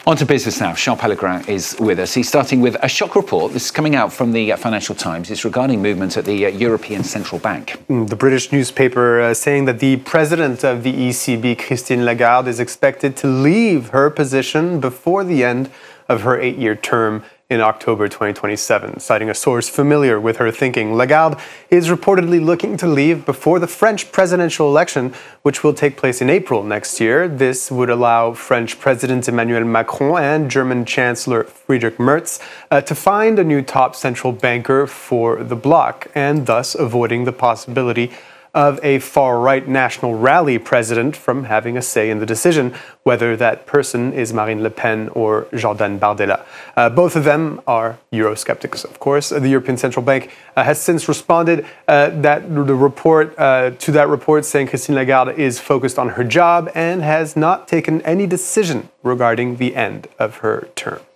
On to business now. Charles Pellegrin is with us. He's starting with a shock report. This is coming out from the Financial Times. It's regarding movements at the European Central Bank. The British newspaper saying that the president of the ECB, Christine Lagarde, is expected to leave her position before the end of her 8-year term in October 2027, citing a source familiar with her thinking. Lagarde is reportedly looking to leave before the French presidential election, which will take place in April next year. This would allow French President Emmanuel Macron and German Chancellor Friedrich Merz to find a new top central banker for the bloc, and thus avoiding the possibility of a far-right National Rally president from having a say in the decision, whether that person is Marine Le Pen or Jordan Bardella. Both of them are Eurosceptics, of course. The European Central Bank has since responded to that report, saying Christine Lagarde is focused on her job and has not taken any decision regarding the end of her term.